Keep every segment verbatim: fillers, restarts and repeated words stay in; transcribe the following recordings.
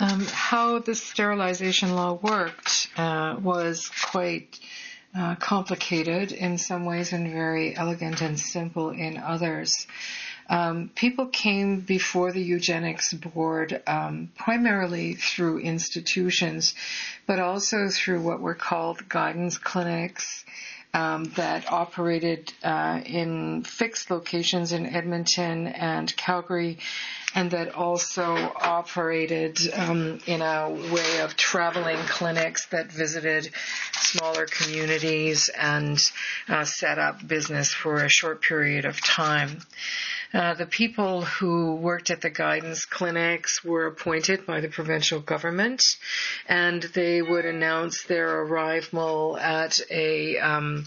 Um, how the sterilization law worked uh, was quite uh, complicated in some ways and very elegant and simple in others. Um, people came before the eugenics board um, primarily through institutions, but also through what were called guidance clinics um, that operated uh, in fixed locations in Edmonton and Calgary, and that also operated um, in a way of traveling clinics that visited smaller communities and uh, set up business for a short period of time. Uh, the people who worked at the guidance clinics were appointed by the provincial government, and they would announce their arrival at a um,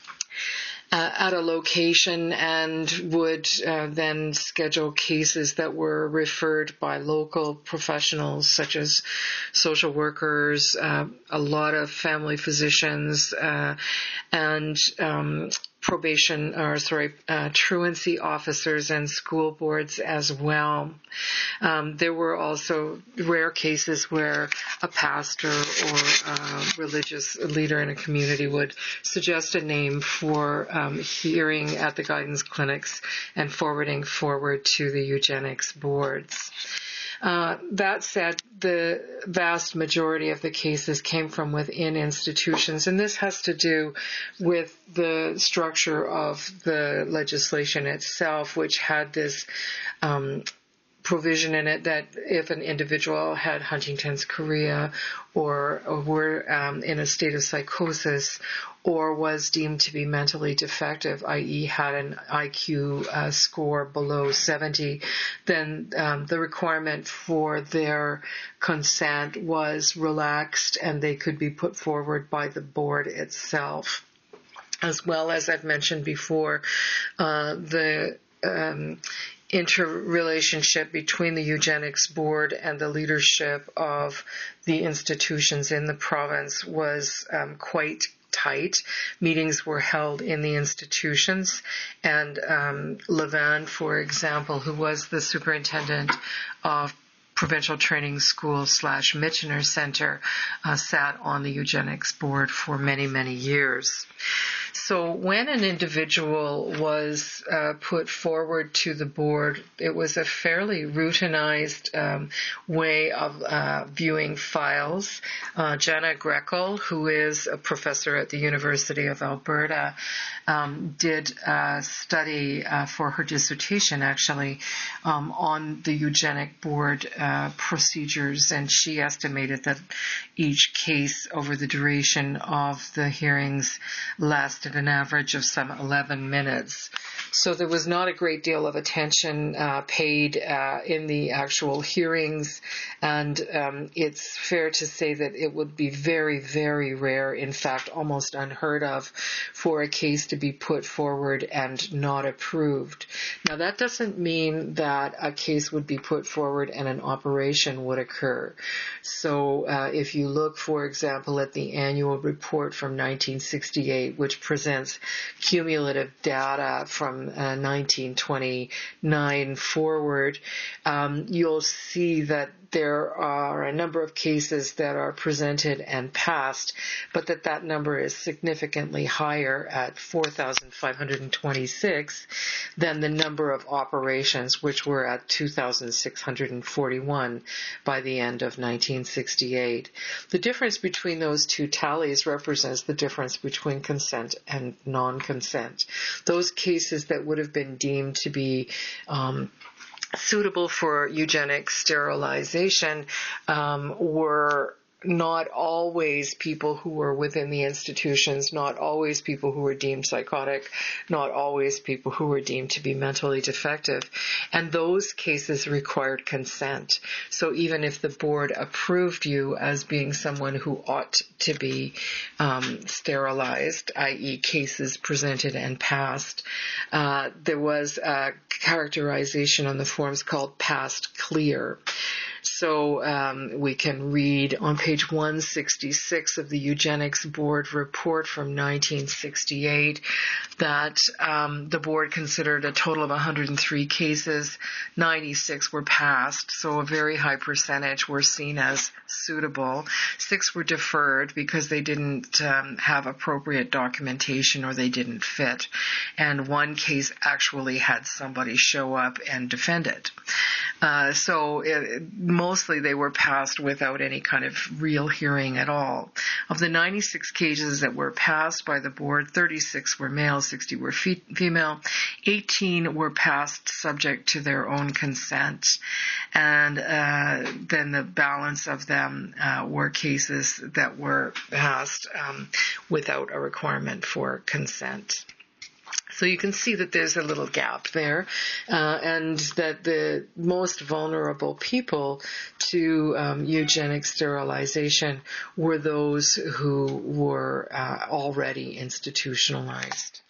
Uh, at a location and would uh, then schedule cases that were referred by local professionals such as social workers, uh, a lot of family physicians, uh, and um, probation, or sorry, uh, truancy officers and school boards as well. Um, there were also rare cases where a pastor or a religious leader in a community would suggest a name for um, hearing at the guidance clinics and forwarding forward to the eugenics boards. Uh, that said, the vast majority of the cases came from within institutions, and this has to do with the structure of the legislation itself, which had this um, provision in it that if an individual had Huntington's chorea or, or were um, in a state of psychosis or was deemed to be mentally defective, that is had an I Q uh, score below seventy, then um, the requirement for their consent was relaxed and they could be put forward by the board itself. As well as I've mentioned before, uh, the um, interrelationship between the eugenics board and the leadership of the institutions in the province was um, quite tight. Meetings were held in the institutions, and um, Levan, for example, who was the superintendent of Provincial Training School slash Michener Center, uh, sat on the eugenics board for many, many years. So when an individual was uh, put forward to the board, it was a fairly routinized um, way of uh, viewing files. Uh, Jenna Grekel, who is a professor at the University of Alberta, um, did a study uh, for her dissertation, actually, um, on the eugenic board uh, procedures, and she estimated that each case over the duration of the hearings lasted an average of some eleven minutes. So there was not a great deal of attention uh, paid uh, in the actual hearings, and um, it's fair to say that it would be very, very rare, in fact, almost unheard of, for a case to be put forward and not approved. Now, that doesn't mean that a case would be put forward and an operation would occur. So uh, if you look, for example, at the annual report from nineteen sixty-eight, which presents cumulative data from uh, nineteen twenty-nine forward, um, you'll see that there are a number of cases that are presented and passed, but that that number is significantly higher at four thousand five hundred twenty-six than the number of operations, which were at two thousand six hundred forty-one by the end of nineteen sixty-eight. The difference between those two tallies represents the difference between consent and non-consent. Those cases that would have been deemed to be um, suitable for eugenic sterilization um, were not always people who were within the institutions, not always people who were deemed psychotic, not always people who were deemed to be mentally defective. And those cases required consent. So even if the board approved you as being someone who ought to be um, sterilized, that is cases presented and passed, uh, there was a characterization on the forms called past clear. So um, we can read on page one sixty-six of the Eugenics Board report from nineteen sixty-eight that um, the board considered a total of one hundred three cases, ninety-six were passed, so a very high percentage were seen as suitable. Six were deferred because they didn't um, have appropriate documentation or they didn't fit. And one case actually had somebody show up and defend it. Uh, so it, mostly they were passed without any kind of real hearing at all. Of the ninety-six cases that were passed by the board, thirty-six were male, sixty were fe- female, eighteen were passed subject to their own consent, and uh, then the balance of them uh, were cases that were passed um, without a requirement for consent. So you can see that there's a little gap there, uh, and that the most vulnerable people to um, eugenic sterilization were those who were uh, already institutionalized.